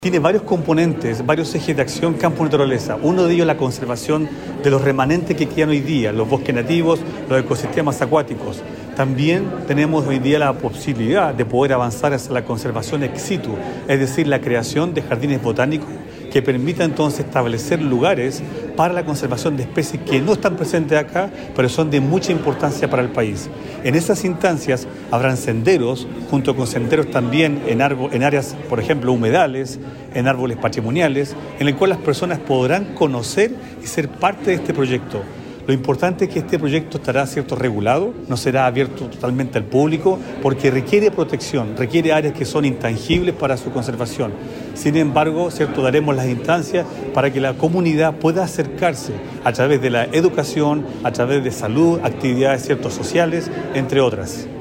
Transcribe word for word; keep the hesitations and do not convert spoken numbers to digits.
Tiene varios componentes, varios ejes de acción campo-naturaleza. Uno de ellos es la conservación de los remanentes que quedan hoy día, los bosques nativos, los ecosistemas acuáticos. También tenemos hoy día la posibilidad de poder avanzar hacia la conservación ex situ, es decir, la creación de jardines botánicos que permita entonces establecer lugares para la conservación de especies que no están presentes acá, pero son de mucha importancia para el país. En esas instancias habrán senderos, junto con senderos también en, árbol, en áreas, por ejemplo, humedales, en árboles patrimoniales, en el cual las personas podrán conocer y ser parte de este proyecto. Lo importante es que este proyecto estará, cierto, regulado, no será abierto totalmente al público, porque requiere protección, requiere áreas que son intangibles para su conservación. Sin embargo, cierto, daremos las instancias para que la comunidad pueda acercarse a través de la educación, a través de salud, actividades, ciertos, sociales, entre otras.